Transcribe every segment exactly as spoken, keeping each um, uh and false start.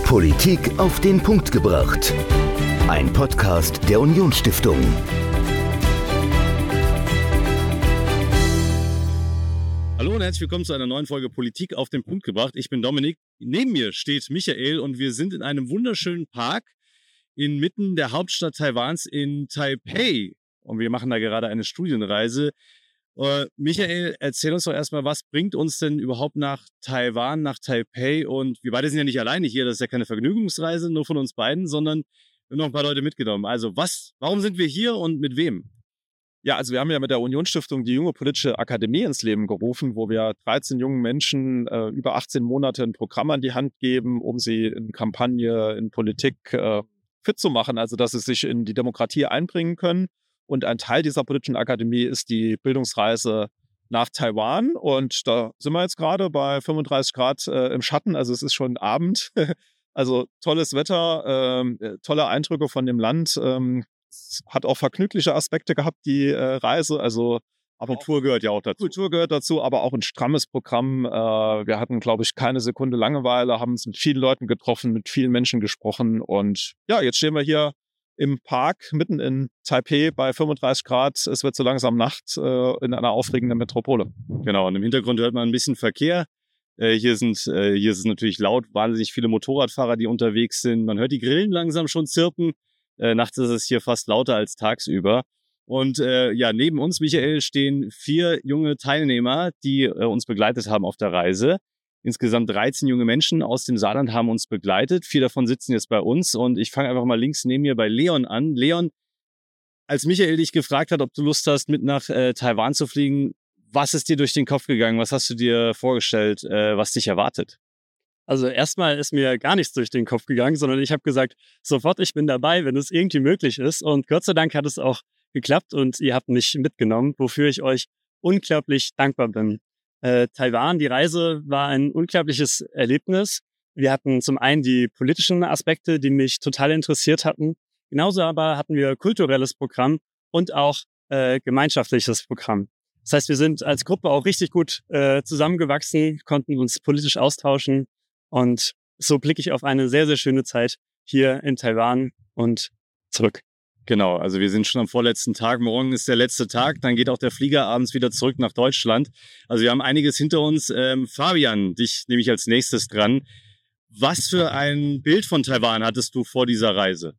Politik auf den Punkt gebracht. Ein Podcast der Unionsstiftung. Hallo und herzlich willkommen zu einer neuen Folge Politik auf den Punkt gebracht. Ich bin Dominik. Neben mir steht Michael und wir sind in einem wunderschönen Park inmitten der Hauptstadt Taiwans in Taipei. Und wir machen da gerade eine Studienreise. Uh, Michael, erzähl uns doch erstmal, was bringt uns denn überhaupt nach Taiwan, nach Taipei? Und wir beide sind ja nicht alleine hier, das ist ja keine Vergnügungsreise nur von uns beiden, sondern wir haben noch ein paar Leute mitgenommen. Also was, warum sind wir hier und mit wem? Ja, also wir haben ja mit der Unionsstiftung die Junge Politische Akademie ins Leben gerufen, wo wir dreizehn jungen Menschen äh, über achtzehn Monate ein Programm an die Hand geben, um sie in Kampagne, in Politik äh, fit zu machen, also dass sie sich in die Demokratie einbringen können. Und ein Teil dieser politischen Akademie ist die Bildungsreise nach Taiwan. Und da sind wir jetzt gerade bei fünfunddreißig Grad äh, im Schatten. Also es ist schon Abend. Also tolles Wetter, äh, tolle Eindrücke von dem Land. Ähm, es hat auch vergnügliche Aspekte gehabt, die äh, Reise. Also aber Kultur gehört ja auch dazu. Kultur gehört dazu, aber auch ein strammes Programm. Äh, wir hatten, glaube ich, keine Sekunde Langeweile, haben uns mit vielen Leuten getroffen, mit vielen Menschen gesprochen. Und ja, jetzt stehen wir hier im Park, mitten in Taipei bei fünfunddreißig Grad. Es wird so langsam Nacht äh, in einer aufregenden Metropole. Genau, und im Hintergrund hört man ein bisschen Verkehr. Äh, hier sind, äh, hier ist es natürlich laut, wahnsinnig viele Motorradfahrer, die unterwegs sind. Man hört die Grillen langsam schon zirpen. Äh, nachts ist es hier fast lauter als tagsüber. Und äh, ja, neben uns, Michael, stehen vier junge Teilnehmer, die äh, uns begleitet haben auf der Reise. Insgesamt dreizehn junge Menschen aus dem Saarland haben uns begleitet. Vier davon sitzen jetzt bei uns und ich fange einfach mal links neben mir bei Leon an. Leon, als Michael dich gefragt hat, ob du Lust hast, mit nach äh, Taiwan zu fliegen, was ist dir durch den Kopf gegangen? Was hast du dir vorgestellt, äh, was dich erwartet? Also erstmal ist mir gar nichts durch den Kopf gegangen, sondern ich habe gesagt, sofort, ich bin dabei, wenn es irgendwie möglich ist. Und Gott sei Dank hat es auch geklappt und ihr habt mich mitgenommen, wofür ich euch unglaublich dankbar bin. Äh, Taiwan, die Reise war ein unglaubliches Erlebnis. Wir hatten zum einen die politischen Aspekte, die mich total interessiert hatten. Genauso aber hatten wir kulturelles Programm und auch äh, gemeinschaftliches Programm. Das heißt, wir sind als Gruppe auch richtig gut äh, zusammengewachsen, konnten uns politisch austauschen und so blicke ich auf eine sehr, sehr schöne Zeit hier in Taiwan und zurück. Genau, also wir sind schon am vorletzten Tag. Morgen ist der letzte Tag, dann geht auch der Flieger abends wieder zurück nach Deutschland. Also wir haben einiges hinter uns. Ähm, Fabian, dich nehme ich als nächstes dran. Was für ein Bild von Taiwan hattest du vor dieser Reise?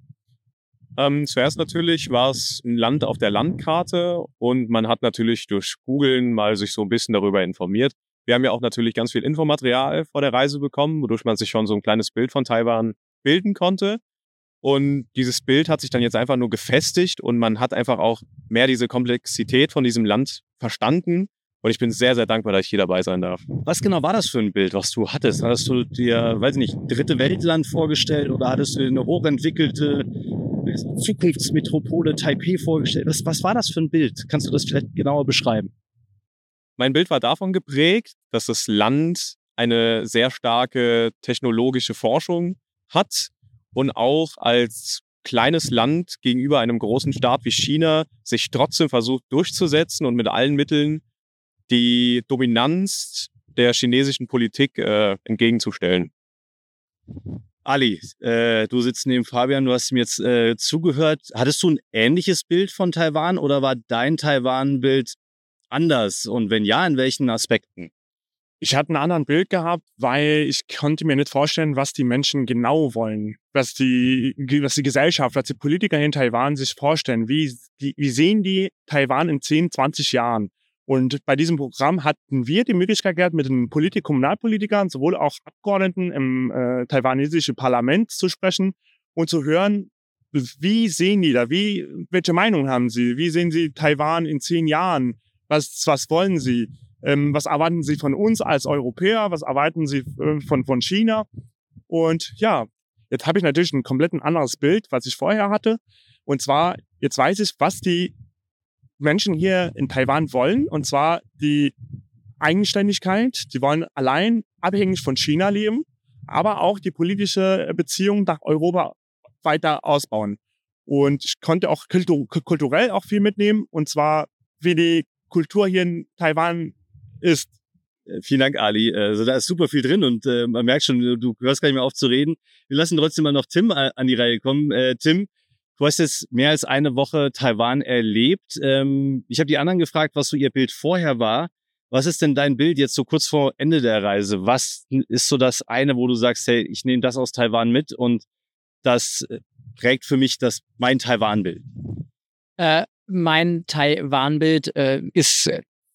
Ähm, zuerst natürlich war es ein Land auf der Landkarte und man hat natürlich durch Googlen mal sich so ein bisschen darüber informiert. Wir haben ja auch natürlich ganz viel Infomaterial vor der Reise bekommen, wodurch man sich schon so ein kleines Bild von Taiwan bilden konnte. Und dieses Bild hat sich dann jetzt einfach nur gefestigt und man hat einfach auch mehr diese Komplexität von diesem Land verstanden. Und ich bin sehr, sehr dankbar, dass ich hier dabei sein darf. Was genau war das für ein Bild, was du hattest? Hattest du dir, weiß ich nicht, dritte Weltland vorgestellt oder hattest du dir eine hochentwickelte Zukunftsmetropole Taipei vorgestellt? Was, was war das für ein Bild? Kannst du das vielleicht genauer beschreiben? Mein Bild war davon geprägt, dass das Land eine sehr starke technologische Forschung hat. Und auch als kleines Land gegenüber einem großen Staat wie China sich trotzdem versucht durchzusetzen und mit allen Mitteln die Dominanz der chinesischen Politik äh, entgegenzustellen. Ali, äh, du sitzt neben Fabian, du hast ihm jetzt äh, zugehört. Hattest du ein ähnliches Bild von Taiwan oder war dein Taiwan-Bild anders? Und wenn ja, in welchen Aspekten? Ich hatte ein anderes Bild gehabt, weil ich konnte mir nicht vorstellen, was die Menschen genau wollen, was die, was die Gesellschaft, was die Politiker in Taiwan sich vorstellen. Wie, die, wie sehen die Taiwan in zehn, zwanzig Jahren? Und bei diesem Programm hatten wir die Möglichkeit gehabt, mit den Politik- Kommunalpolitikern, sowohl auch Abgeordneten im äh, taiwanesischen Parlament zu sprechen und zu hören, wie sehen die da? Wie, welche Meinung haben sie? Wie sehen sie Taiwan in zehn Jahren? Was, was wollen sie? Ähm, was erwarten sie von uns als Europäer? Was erwarten sie äh, von, von China? Und ja, jetzt habe ich natürlich ein komplett anderes Bild, was ich vorher hatte. Und zwar, jetzt weiß ich, was die Menschen hier in Taiwan wollen. Und zwar die Eigenständigkeit. Die wollen allein abhängig von China leben, aber auch die politische Beziehung nach Europa weiter ausbauen. Und ich konnte auch kultur- kulturell auch viel mitnehmen. Und zwar, wie die Kultur hier in Taiwan ist. Vielen Dank, Ali. Also da ist super viel drin und äh, man merkt schon, du, du hörst gar nicht mehr auf zu reden. Wir lassen trotzdem mal noch Tim an die Reihe kommen. Äh, Tim, du hast jetzt mehr als eine Woche Taiwan erlebt. Ähm, ich habe die anderen gefragt, was so ihr Bild vorher war. Was ist denn dein Bild jetzt so kurz vor Ende der Reise? Was ist so das eine, wo du sagst, hey, ich nehme das aus Taiwan mit und das prägt für mich das mein Taiwan-Bild? Äh, mein Taiwan-Bild äh, ist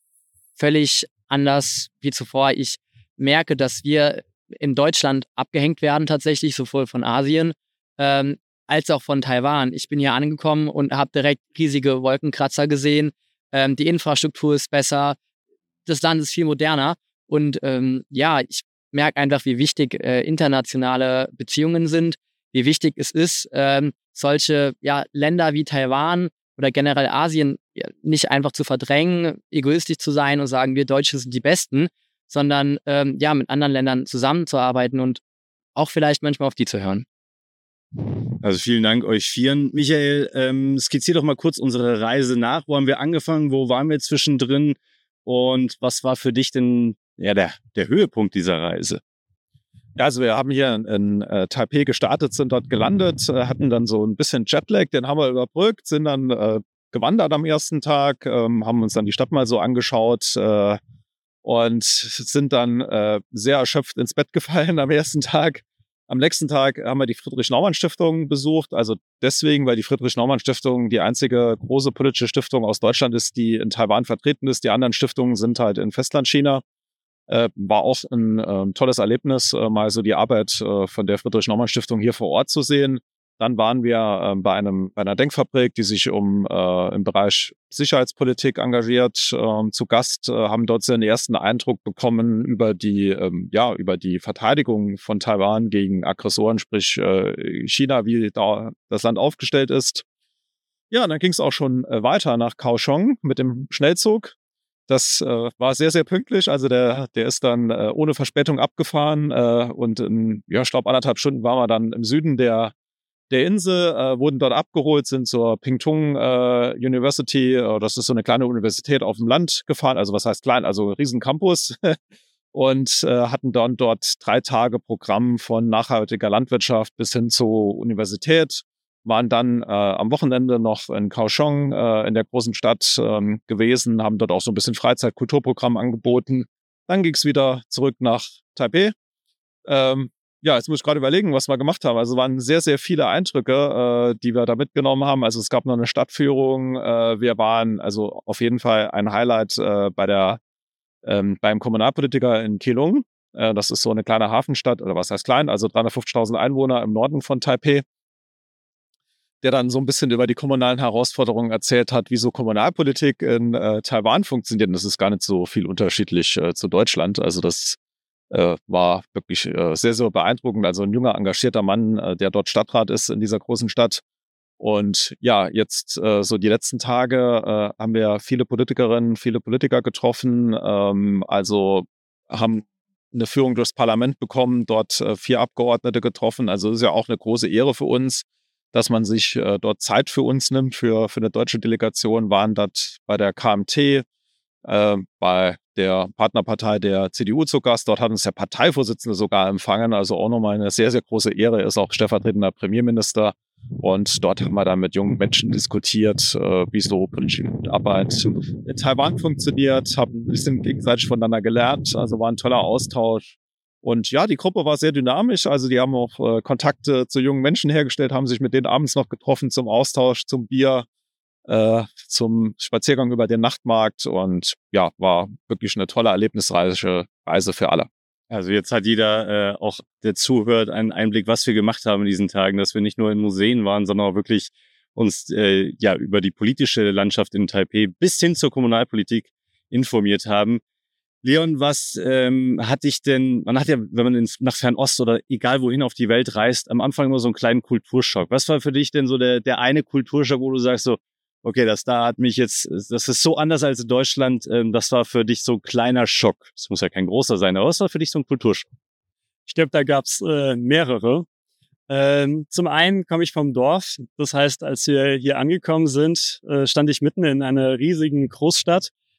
völlig anders wie zuvor. Ich merke, dass wir in Deutschland abgehängt werden tatsächlich, sowohl von Asien ähm, als auch von Taiwan. Ich bin hier angekommen und habe direkt riesige Wolkenkratzer gesehen. Ähm, die Infrastruktur ist besser. Das Land ist viel moderner. Und ähm, ja, ich merke einfach, wie wichtig äh, internationale Beziehungen sind, wie wichtig es ist, ähm, solche ja, Länder wie Taiwan oder generell Asien ja, nicht einfach zu verdrängen, egoistisch zu sein und sagen, wir Deutsche sind die Besten, sondern ähm, ja, mit anderen Ländern zusammenzuarbeiten und auch vielleicht manchmal auf die zu hören. Also vielen Dank euch Vieren. Michael, ähm, skizzier doch mal kurz unsere Reise nach. Wo haben wir angefangen? Wo waren wir zwischendrin? Und was war für dich denn ja, der, der Höhepunkt dieser Reise? Ja, also wir haben hier in, in äh, Taipei gestartet, sind dort gelandet, äh, hatten dann so ein bisschen Jetlag, den haben wir überbrückt, sind dann äh, gewandert am ersten Tag, ähm, haben uns dann die Stadt mal so angeschaut äh, und sind dann äh, sehr erschöpft ins Bett gefallen am ersten Tag. Am nächsten Tag haben wir die Friedrich-Naumann-Stiftung besucht, also deswegen, weil die Friedrich-Naumann-Stiftung die einzige große politische Stiftung aus Deutschland ist, die in Taiwan vertreten ist. Die anderen Stiftungen sind halt in Festlandchina. Äh, war auch ein äh, tolles Erlebnis, äh, mal so die Arbeit äh, von der Friedrich-Naumann-Stiftung hier vor Ort zu sehen. Dann waren wir äh, bei einem bei einer Denkfabrik, die sich um äh, im Bereich Sicherheitspolitik engagiert, äh, zu Gast, äh, haben dort so einen ersten Eindruck bekommen über die äh, ja über die Verteidigung von Taiwan gegen Aggressoren, sprich äh, China, wie da das Land aufgestellt ist. Ja, und dann ging es auch schon äh, weiter nach Kaohsiung mit dem Schnellzug. Das äh, war sehr, sehr pünktlich. Also der, der ist dann äh, ohne Verspätung abgefahren äh, und in, ja, ich glaube, anderthalb Stunden waren wir dann im Süden der, der Insel, äh, wurden dort abgeholt, sind zur Pingtung äh, University, äh, das ist so eine kleine Universität auf dem Land gefahren, also was heißt klein, also riesen Campus und äh, hatten dann dort drei Tage Programm von nachhaltiger Landwirtschaft bis hin zur Universität. Waren dann äh, am Wochenende noch in Kaohsiung, äh, in der großen Stadt ähm, gewesen, haben dort auch so ein bisschen Freizeit-Kulturprogramm angeboten. Dann ging es wieder zurück nach Taipei. Ähm, ja, jetzt muss ich gerade überlegen, was wir gemacht haben. Also es waren sehr, sehr viele Eindrücke, äh, die wir da mitgenommen haben. Also es gab noch eine Stadtführung. Äh, wir waren also auf jeden Fall ein Highlight äh, bei der ähm, beim Kommunalpolitiker in Keelung. Äh, das ist so eine kleine Hafenstadt, oder was heißt klein, also dreihundertfünfzigtausend Einwohner im Norden von Taipei, der dann so ein bisschen über die kommunalen Herausforderungen erzählt hat, wie so Kommunalpolitik in äh, Taiwan funktioniert. Und das ist gar nicht so viel unterschiedlich äh, zu Deutschland. Also das äh, war wirklich äh, sehr, sehr beeindruckend. Also ein junger, engagierter Mann, äh, der dort Stadtrat ist in dieser großen Stadt. Und ja, jetzt äh, so die letzten Tage äh, haben wir viele Politikerinnen, viele Politiker getroffen. Ähm, also haben eine Führung durchs Parlament bekommen, dort äh, vier Abgeordnete getroffen. Also das ist ja auch eine große Ehre für uns, dass man sich äh, dort Zeit für uns nimmt, für, für eine deutsche Delegation, waren dort bei der K M T, äh, bei der Partnerpartei der C D U zu Gast. Dort hat uns der Parteivorsitzende sogar empfangen, also auch nochmal eine sehr, sehr große Ehre, ist auch stellvertretender Premierminister. Und dort haben wir dann mit jungen Menschen diskutiert, äh, wie so politische Arbeit in Taiwan funktioniert, haben ein bisschen gegenseitig voneinander gelernt, also war ein toller Austausch. Und ja, die Gruppe war sehr dynamisch, also die haben auch äh, Kontakte zu jungen Menschen hergestellt, haben sich mit denen abends noch getroffen zum Austausch, zum Bier, äh, zum Spaziergang über den Nachtmarkt und ja, war wirklich eine tolle erlebnisreiche Reise für alle. Also jetzt hat jeder, äh, auch der zuhört, einen Einblick, was wir gemacht haben in diesen Tagen, dass wir nicht nur in Museen waren, sondern auch wirklich uns äh, ja über die politische Landschaft in Taipei bis hin zur Kommunalpolitik informiert haben. Leon, was ähm, hat dich denn, man hat ja, wenn man ins, nach Fernost oder egal wohin auf die Welt reist, am Anfang immer so einen kleinen Kulturschock. Was war für dich denn so der, der eine Kulturschock, wo du sagst so, okay, das da hat mich jetzt, das ist so anders als in Deutschland, ähm, das war für dich so ein kleiner Schock. Das muss ja kein großer sein, aber was war für dich so ein Kulturschock? Ich glaube, da gab's äh, mehrere. Ähm, zum einen komme ich vom Dorf. Das heißt, als wir hier angekommen sind, äh, stand ich mitten in einer riesigen Großstadt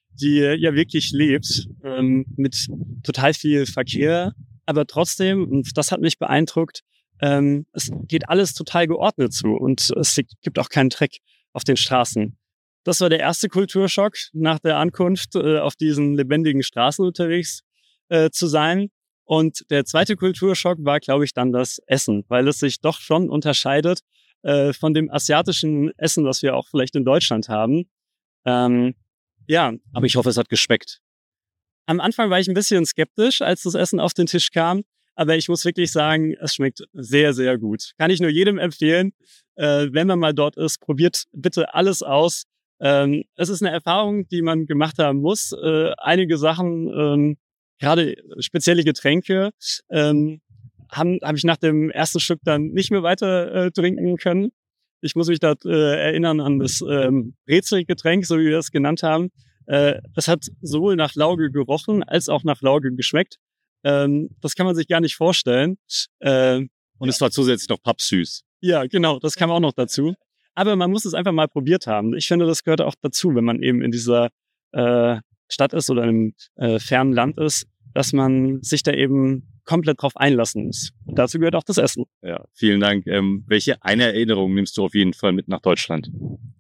die ja wirklich lebt, ähm, mit total viel Verkehr, aber trotzdem, und das hat mich beeindruckt, ähm, es geht alles total geordnet zu und es gibt auch keinen Dreck auf den Straßen. Das war der erste Kulturschock nach der Ankunft, äh, auf diesen lebendigen Straßen unterwegs äh, zu sein. Und der zweite Kulturschock war, glaube ich, dann das Essen, weil es sich doch schon unterscheidet äh, von dem asiatischen Essen, was wir auch vielleicht in Deutschland haben. Ähm, ja, Aber ich hoffe, es hat geschmeckt. am Anfang war ich ein bisschen skeptisch, als das Essen auf den Tisch kam, aber ich muss wirklich sagen, es schmeckt sehr, sehr gut. Kann ich nur jedem empfehlen, äh, wenn man mal dort ist, probiert bitte alles aus. Ähm, es ist eine Erfahrung, die man gemacht haben muss. Äh, einige Sachen, ähm, gerade spezielle Getränke, ähm, haben habe ich nach dem ersten Stück dann nicht mehr weiter äh, trinken können. Ich muss mich da äh, erinnern an das ähm, Brezelgetränk, so wie wir das genannt haben. Äh, das hat sowohl nach Lauge gerochen, als auch nach Lauge geschmeckt. Ähm, das kann man sich gar nicht vorstellen. Äh, Und es war zusätzlich noch pappsüß. ja, genau, das kam auch noch dazu. Aber man muss es einfach mal probiert haben. Ich finde, das gehört auch dazu, wenn man eben in dieser äh, Stadt ist oder im äh, fernen Land ist, dass man sich da eben komplett drauf einlassen muss. Und dazu gehört auch das Essen. Ja, vielen Dank. Ähm, welche eine Erinnerung nimmst du auf jeden Fall mit nach Deutschland?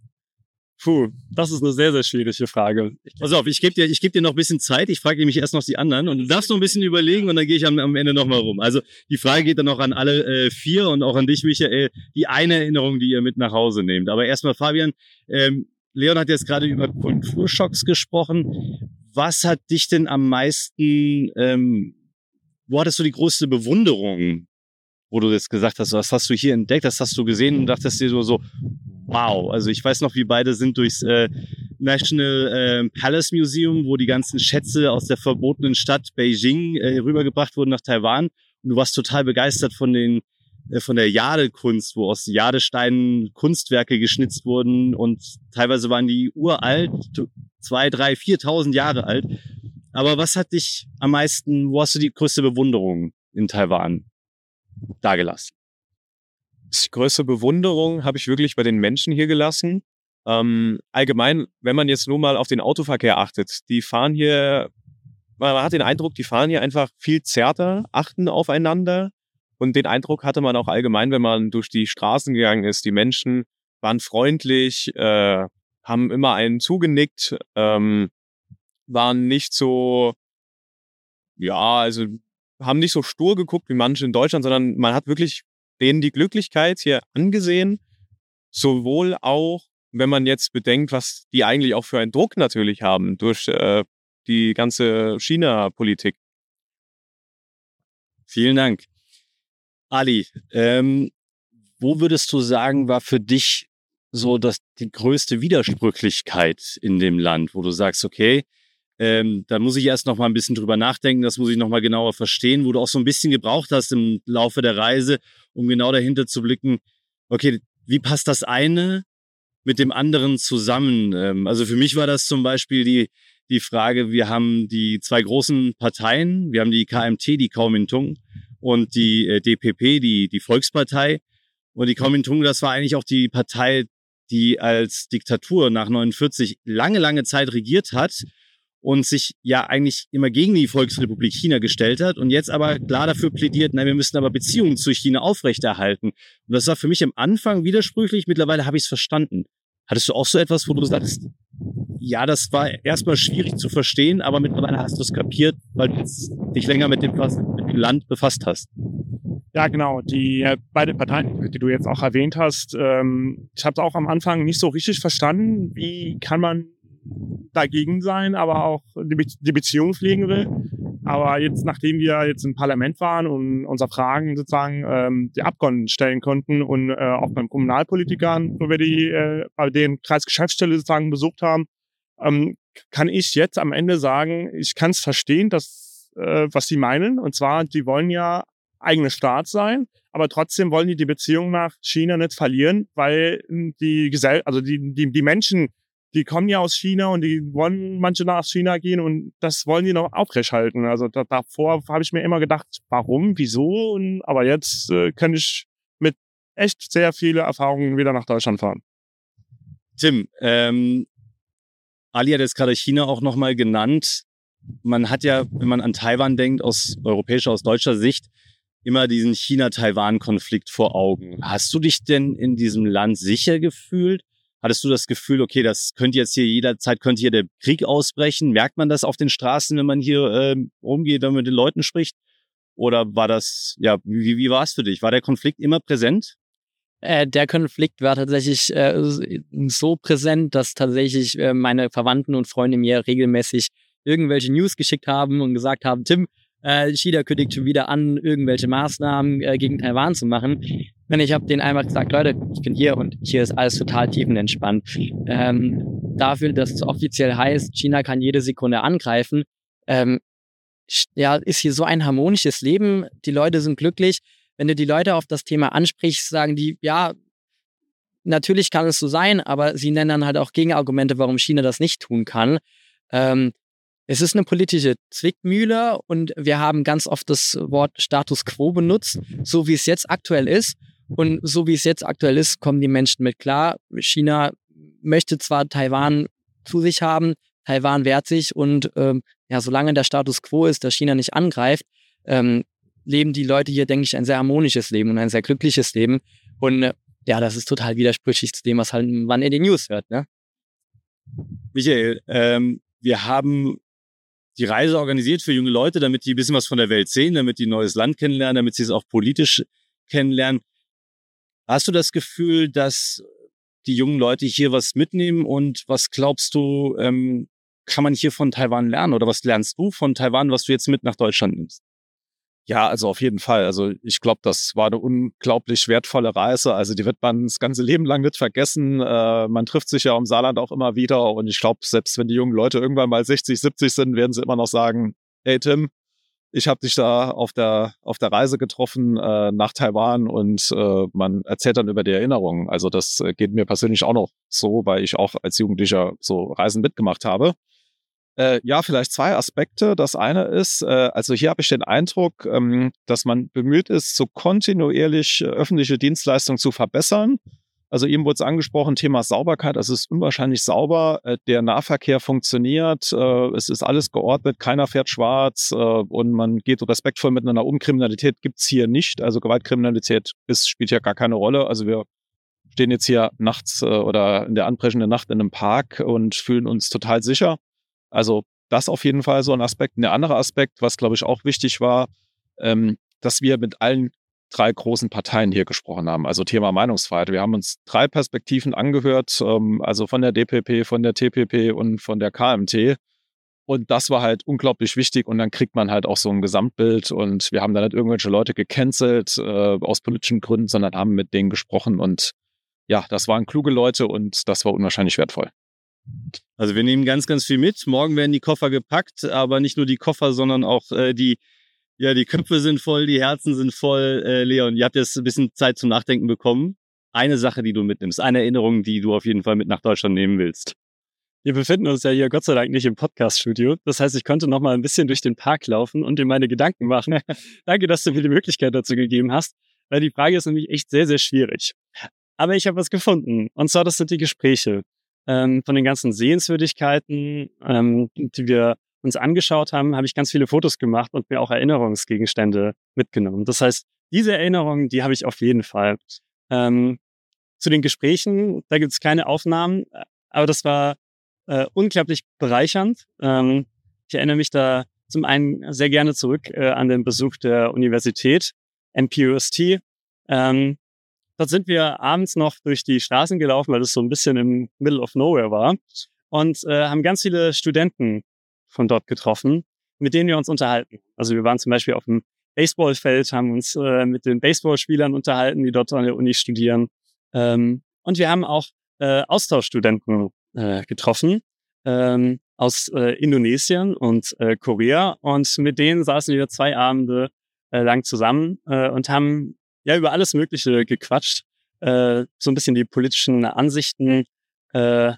Puh, das ist eine sehr, sehr schwierige Frage. Pass auf, ich gebe dir, ich geb dir noch ein bisschen Zeit. Ich frage nämlich erst noch die anderen und du darfst noch ein bisschen überlegen und dann gehe ich am, am Ende nochmal rum. Also die Frage geht dann noch an alle äh, vier und auch an dich, Michael. Die eine Erinnerung, die ihr mit nach Hause nehmt. Aber erstmal, Fabian, ähm, Leon hat jetzt gerade über Kulturschocks gesprochen. Was hat dich denn am meisten, ähm, wo hattest du die größte Bewunderung, wo du jetzt gesagt hast, was hast du hier entdeckt, das hast du gesehen und dachtest dir so, so wow. Also ich weiß noch, wir beide sind durchs äh, National äh, Palace Museum, wo die ganzen Schätze aus der verbotenen Stadt Beijing äh, rübergebracht wurden nach Taiwan. Und du warst total begeistert von den äh, von der Jadekunst, wo aus Jadesteinen Kunstwerke geschnitzt wurden und teilweise waren die uralt, zwei, drei, viertausend Jahre alt. Aber was hat dich am meisten, wo hast du die größte Bewunderung in Taiwan dagelassen? Die größte Bewunderung habe ich wirklich bei den Menschen hier gelassen. Ähm, allgemein, wenn man jetzt nur mal auf den Autoverkehr achtet, die fahren hier, man hat den Eindruck, die fahren hier einfach viel zärter, achten aufeinander. Und den Eindruck hatte man auch allgemein, wenn man durch die Straßen gegangen ist. Die Menschen waren freundlich, äh, haben immer einen zugenickt, ähm, waren nicht so, ja, also haben nicht so stur geguckt wie manche in Deutschland, sondern man hat wirklich denen die Glücklichkeit hier angesehen, sowohl auch, wenn man jetzt bedenkt, was die eigentlich auch für einen Druck natürlich haben durch äh, die ganze China-Politik. Vielen Dank. Ali, ähm, wo würdest du sagen, war für dich so das, die größte Widersprüchlichkeit in dem Land, wo du sagst, okay, ähm, da muss ich erst noch mal ein bisschen drüber nachdenken, das muss ich noch mal genauer verstehen, wo du auch so ein bisschen gebraucht hast im Laufe der Reise, um genau dahinter zu blicken, okay, wie passt das eine mit dem anderen zusammen? Ähm, also für mich war das zum Beispiel die, die Frage, wir haben die zwei großen Parteien, wir haben die K M T, die Kuomintang, und die äh, D P P, die, die Volkspartei. Und die Kuomintang, das war eigentlich auch die Partei, die als Diktatur nach neunundvierzig lange, lange Zeit regiert hat und sich ja eigentlich immer gegen die Volksrepublik China gestellt hat und jetzt aber klar dafür plädiert, nein, wir müssen aber Beziehungen zu China aufrechterhalten. Und das war für mich am Anfang widersprüchlich, mittlerweile habe ich es verstanden. Hattest du auch so etwas, wo du sagst, ja, das war erstmal schwierig zu verstehen, aber mittlerweile hast du es kapiert, weil du dich länger mit dem, mit dem Land befasst hast? Ja, genau. Die äh, beide Parteien, die du jetzt auch erwähnt hast, ähm, ich habe es auch am Anfang nicht so richtig verstanden. Wie kann man dagegen sein, aber auch die, Be- die Beziehung pflegen will? Aber jetzt, nachdem wir jetzt im Parlament waren und unsere Fragen sozusagen ähm, die Abgeordneten stellen konnten und äh, auch beim Kommunalpolitikern, wo wir die äh, bei den Kreisgeschäftsstelle sozusagen besucht haben, ähm, kann ich jetzt am Ende sagen, ich kann es verstehen, dass, äh, was sie meinen. Und zwar, die wollen ja eigener Staat sein, aber trotzdem wollen die die Beziehung nach China nicht verlieren, weil die Gesell- also die, die, die Menschen, die kommen ja aus China und die wollen manche nach China gehen und das wollen die noch aufrechthalten. Also da, davor habe ich mir immer gedacht, warum, wieso? Und, aber jetzt äh, kann ich mit echt sehr viele Erfahrungen wieder nach Deutschland fahren. Tim, ähm, Ali hat jetzt gerade China auch nochmal genannt. Man hat ja, wenn man an Taiwan denkt, aus europäischer, aus deutscher Sicht, immer diesen China-Taiwan-Konflikt vor Augen. Hast du dich denn in diesem Land sicher gefühlt? Hattest du das Gefühl, okay, das könnte jetzt hier jederzeit, könnte hier der Krieg ausbrechen? Merkt man das auf den Straßen, wenn man hier äh, rumgeht und mit den Leuten spricht? Oder war das, ja, wie, wie war es für dich? War der Konflikt immer präsent? Äh, der Konflikt war tatsächlich äh, so präsent, dass tatsächlich äh, meine Verwandten und Freunde mir regelmäßig irgendwelche News geschickt haben und gesagt haben, Tim, äh, China kündigt schon wieder an, irgendwelche Maßnahmen äh, gegen Taiwan zu machen. Und ich habe denen einmal gesagt, Leute, ich bin hier und hier ist alles total tiefenentspannt. Ähm, dafür, dass es offiziell heißt, China kann jede Sekunde angreifen, ähm, ja, ist hier so ein harmonisches Leben. Die Leute sind glücklich. Wenn du die Leute auf das Thema ansprichst, sagen die, ja, natürlich kann es so sein, aber sie nennen dann halt auch Gegenargumente, warum China das nicht tun kann. Ähm, es ist eine politische Zwickmühle und wir haben ganz oft das Wort Status Quo benutzt, so wie es jetzt aktuell ist. Und so wie es jetzt aktuell ist, kommen die Menschen mit klar. China möchte zwar Taiwan zu sich haben, Taiwan wehrt sich und ähm, ja, solange der Status Quo ist, dass China nicht angreift, ähm, leben die Leute hier, denke ich, ein sehr harmonisches Leben und ein sehr glückliches Leben. Und äh, ja, das ist total widersprüchlich zu dem, was halt man in den News hört, ne? Michael, ähm, wir haben die Reise organisiert für junge Leute, damit die ein bisschen was von der Welt sehen, damit die ein neues Land kennenlernen, damit sie es auch politisch kennenlernen. Hast du das Gefühl, dass die jungen Leute hier was mitnehmen und was glaubst du, ähm, kann man hier von Taiwan lernen oder was lernst du von Taiwan, was du jetzt mit nach Deutschland nimmst? Ja, also auf jeden Fall. Also ich glaube, das war eine unglaublich wertvolle Reise. Also die wird man das ganze Leben lang nicht vergessen. Äh, man trifft sich ja im Saarland auch immer wieder. Und ich glaube, selbst wenn die jungen Leute irgendwann mal sechzig, siebzig sind, werden sie immer noch sagen, hey Tim, ich habe dich da auf der auf der Reise getroffen äh, nach Taiwan und äh, man erzählt dann über die Erinnerungen. Also das äh, geht mir persönlich auch noch so, weil ich auch als Jugendlicher so Reisen mitgemacht habe. Äh, ja, vielleicht zwei Aspekte. Das eine ist, äh, also hier habe ich den Eindruck, ähm, dass man bemüht ist, so kontinuierlich äh, öffentliche Dienstleistungen zu verbessern. Also eben wurde es angesprochen, Thema Sauberkeit. Also es ist unwahrscheinlich sauber. Äh, der Nahverkehr funktioniert. Äh, es ist alles geordnet. Keiner fährt schwarz. Äh, und man geht respektvoll miteinander um. Kriminalität gibt's hier nicht. Also Gewaltkriminalität ist, spielt ja gar keine Rolle. Also wir stehen jetzt hier nachts äh, oder in der anbrechenden Nacht in einem Park und fühlen uns total sicher. Also das auf jeden Fall so ein Aspekt. Und der andere Aspekt, was glaube ich auch wichtig war, ähm, dass wir mit allen drei großen Parteien hier gesprochen haben. Also Thema Meinungsfreiheit. Wir haben uns drei Perspektiven angehört, ähm, also von der D P P, von der T P P und von der K M T. Und das war halt unglaublich wichtig. Und dann kriegt man halt auch so ein Gesamtbild. Und wir haben da nicht irgendwelche Leute gecancelt äh, aus politischen Gründen, sondern haben mit denen gesprochen. Und ja, das waren kluge Leute und das war unwahrscheinlich wertvoll. Also wir nehmen ganz, ganz viel mit. Morgen werden die Koffer gepackt, aber nicht nur die Koffer, sondern auch äh, die, ja, die Köpfe sind voll, die Herzen sind voll. Äh, Leon, ihr habt jetzt ein bisschen Zeit zum Nachdenken bekommen. Eine Sache, die du mitnimmst, eine Erinnerung, die du auf jeden Fall mit nach Deutschland nehmen willst. Wir befinden uns ja hier Gott sei Dank nicht im Podcast-Studio. Das heißt, ich konnte noch mal ein bisschen durch den Park laufen und dir meine Gedanken machen. Danke, dass du mir die Möglichkeit dazu gegeben hast, weil die Frage ist nämlich echt sehr, sehr schwierig. Aber ich habe was gefunden. Und zwar, das sind die Gespräche. Ähm, von den ganzen Sehenswürdigkeiten, ähm, die wir uns angeschaut haben, habe ich ganz viele Fotos gemacht und mir auch Erinnerungsgegenstände mitgenommen. Das heißt, diese Erinnerungen, die habe ich auf jeden Fall. Ähm, zu den Gesprächen, da gibt es keine Aufnahmen, aber das war äh, unglaublich bereichernd. Ähm, ich erinnere mich da zum einen sehr gerne zurück äh, an den Besuch der Universität, N P U S T. Ähm, Dort sind wir abends noch durch die Straßen gelaufen, weil das so ein bisschen im Middle of Nowhere war und äh, haben ganz viele Studenten von dort getroffen, mit denen wir uns unterhalten. Also wir waren zum Beispiel auf dem Baseballfeld, haben uns äh, mit den Baseballspielern unterhalten, die dort an der Uni studieren. Ähm, und wir haben auch äh, Austauschstudenten äh, getroffen ähm, aus äh, Indonesien und äh, Korea. Und mit denen saßen wir zwei Abende äh, lang zusammen äh, und haben ja über alles Mögliche gequatscht, äh, so ein bisschen die politischen Ansichten äh,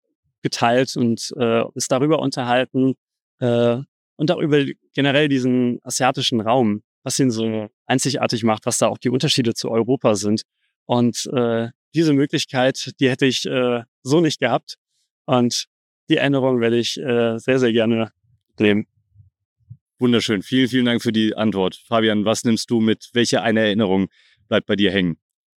geteilt und äh, uns darüber unterhalten äh, und auch über generell diesen asiatischen Raum, was ihn so einzigartig macht, was da auch die Unterschiede zu Europa sind. Und äh, diese Möglichkeit, die hätte ich äh, so nicht gehabt. Und die Erinnerung werde ich äh, sehr, sehr gerne nehmen. Wunderschön. Vielen, vielen Dank für die Antwort. Fabian, was nimmst du mit? Welche eine Erinnerung bleibt bei dir hängen?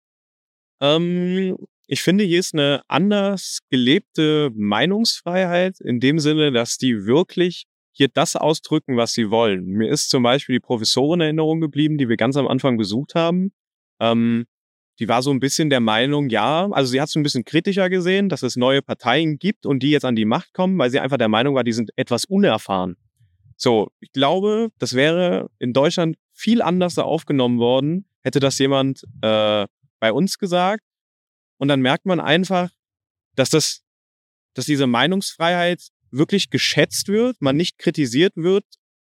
Ähm, ich finde, hier ist eine anders gelebte Meinungsfreiheit in dem Sinne, dass die wirklich hier das ausdrücken, was sie wollen. Mir ist zum Beispiel die Professorin in Erinnerung geblieben, die wir ganz am Anfang besucht haben. Ähm, die war so ein bisschen der Meinung, ja, also sie hat es ein bisschen kritischer gesehen, dass es neue Parteien gibt und die jetzt an die Macht kommen, weil sie einfach der Meinung war, die sind etwas unerfahren. So, ich glaube, das wäre in Deutschland viel anders aufgenommen worden, hätte das jemand äh, bei uns gesagt. Und dann merkt man einfach, dass das, dass diese Meinungsfreiheit wirklich geschätzt wird, man nicht kritisiert wird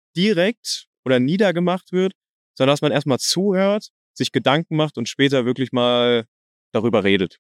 direkt oder niedergemacht wird, sondern dass man erstmal zuhört, sich Gedanken macht und später wirklich mal darüber redet.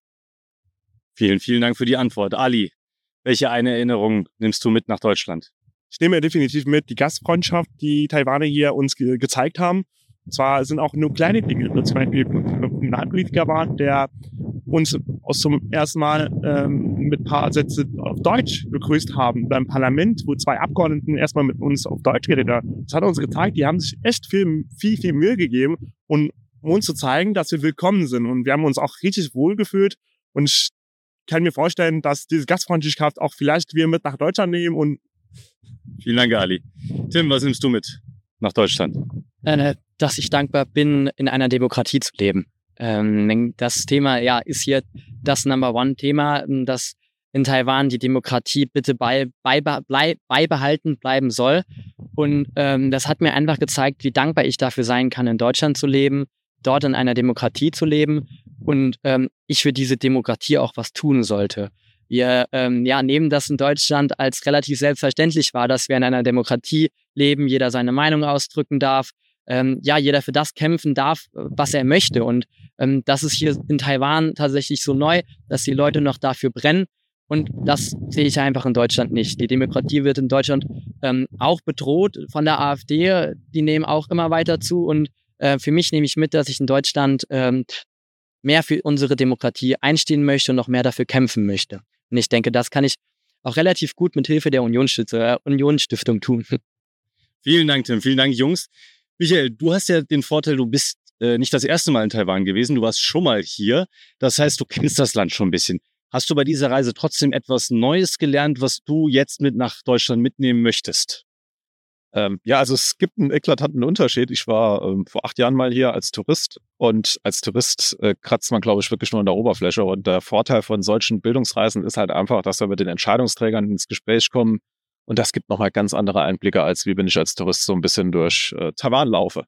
Vielen, vielen Dank für die Antwort. Ali, welche eine Erinnerung nimmst du mit nach Deutschland? Ich nehme definitiv mit die Gastfreundschaft, die Taiwaner hier uns ge- gezeigt haben. Und zwar sind auch nur kleine Dinge, zum Beispiel ein Kommunalpolitiker war, der uns aus zum ersten Mal ähm, mit ein paar Sätze auf Deutsch begrüßt haben beim Parlament, wo zwei Abgeordneten erstmal mit uns auf Deutsch geredet haben. Das hat uns gezeigt, die haben sich echt viel, viel, viel Mühe gegeben, und, um uns zu zeigen, dass wir willkommen sind. Und wir haben uns auch richtig wohl gefühlt. Und ich kann mir vorstellen, dass diese Gastfreundlichkeit auch vielleicht wir mit nach Deutschland nehmen. Und Vielen Dank, Ali. Tim, was nimmst du mit nach Deutschland? Äh, dass ich dankbar bin, in einer Demokratie zu leben. Ähm, das Thema ja ist hier das Number One Thema, dass in Taiwan die Demokratie bitte bei, bei, bei, beibehalten bleiben soll. Und ähm, das hat mir einfach gezeigt, wie dankbar ich dafür sein kann, in Deutschland zu leben, dort in einer Demokratie zu leben, und ähm, ich für diese Demokratie auch was tun sollte. Wir ähm, ja, nehmen das in Deutschland als relativ selbstverständlich wahr, dass wir in einer Demokratie leben, jeder seine Meinung ausdrücken darf, ähm, ja, jeder für das kämpfen darf, was er möchte. Und ähm, das ist hier in Taiwan tatsächlich so neu, dass die Leute noch dafür brennen. Und das sehe ich einfach in Deutschland nicht. Die Demokratie wird in Deutschland ähm, auch bedroht von der AfD. Die nehmen auch immer weiter zu. Und äh, für mich nehme ich mit, dass ich in Deutschland ähm, mehr für unsere Demokratie einstehen möchte und noch mehr dafür kämpfen möchte. Und ich denke, das kann ich auch relativ gut mit Hilfe der Unionsstiftung, Unionsstiftung tun. Vielen Dank, Tim. Vielen Dank, Jungs. Michael, du hast ja den Vorteil, du bist äh, nicht das erste Mal in Taiwan gewesen. Du warst schon mal hier. Das heißt, du kennst das Land schon ein bisschen. Hast du bei dieser Reise trotzdem etwas Neues gelernt, was du jetzt mit nach Deutschland mitnehmen möchtest? Ähm, ja, also es gibt einen eklatanten Unterschied. Ich war ähm, vor acht Jahren mal hier als Tourist, und als Tourist äh, kratzt man, glaube ich, wirklich nur an der Oberfläche. Und der Vorteil von solchen Bildungsreisen ist halt einfach, dass wir mit den Entscheidungsträgern ins Gespräch kommen, und das gibt nochmal ganz andere Einblicke, als wie wenn ich als Tourist so ein bisschen durch äh, Taiwan laufe.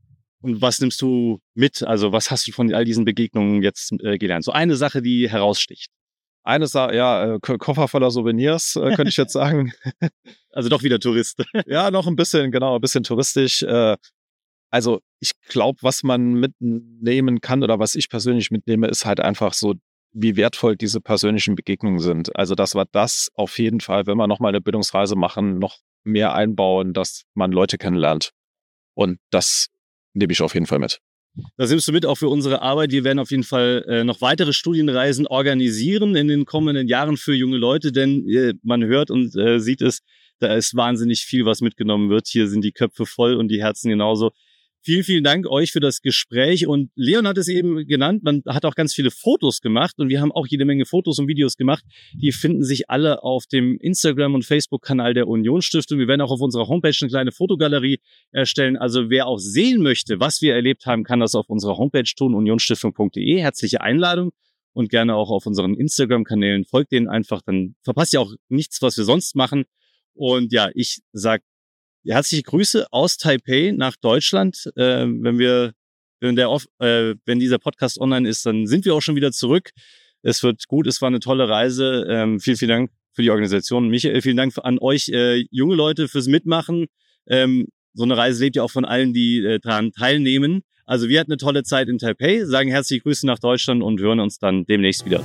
Und was nimmst du mit? Also was hast du von all diesen Begegnungen jetzt äh, gelernt? So eine Sache, die heraussticht. Eine Sache, ja, äh, Koffer voller Souvenirs, äh, könnte ich jetzt sagen. Also doch wieder Tourist. Ja, noch ein bisschen, genau, ein bisschen touristisch. Äh, also ich glaube, was man mitnehmen kann oder was ich persönlich mitnehme, ist halt einfach so, wie wertvoll diese persönlichen Begegnungen sind. Also dass wir das auf jeden Fall, wenn wir nochmal eine Bildungsreise machen, noch mehr einbauen, dass man Leute kennenlernt. Und das nehme ich auf jeden Fall mit. Das nimmst du mit auch für unsere Arbeit. Wir werden auf jeden Fall äh, noch weitere Studienreisen organisieren in den kommenden Jahren für junge Leute, denn äh, man hört und äh, sieht es, da ist wahnsinnig viel, was mitgenommen wird. Hier sind die Köpfe voll und die Herzen genauso. Vielen, vielen Dank euch für das Gespräch. Und Leon hat es eben genannt, man hat auch ganz viele Fotos gemacht, und wir haben auch jede Menge Fotos und Videos gemacht. Die finden sich alle auf dem Instagram- und Facebook-Kanal der Unionsstiftung. Wir werden auch auf unserer Homepage eine kleine Fotogalerie erstellen. Also wer auch sehen möchte, was wir erlebt haben, kann das auf unserer Homepage tun, unionsstiftung punkt de. Herzliche Einladung, und gerne auch auf unseren Instagram-Kanälen. Folgt denen einfach, dann verpasst ihr auch nichts, was wir sonst machen. Und ja, ich sag herzliche Grüße aus Taipei nach Deutschland. Äh, wenn wir, wenn der, äh, wenn dieser Podcast online ist, dann sind wir auch schon wieder zurück. Es wird gut, es war eine tolle Reise. Ähm, vielen, vielen Dank für die Organisation. Michael, vielen Dank an euch, äh, junge Leute, fürs Mitmachen. Ähm, so eine Reise lebt ja auch von allen, die äh, daran teilnehmen. Also wir hatten eine tolle Zeit in Taipei, sagen herzliche Grüße nach Deutschland und hören uns dann demnächst wieder.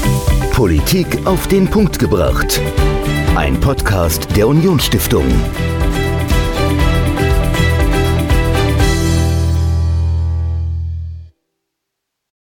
Politik auf den Punkt gebracht. Ein Podcast der Unionsstiftung.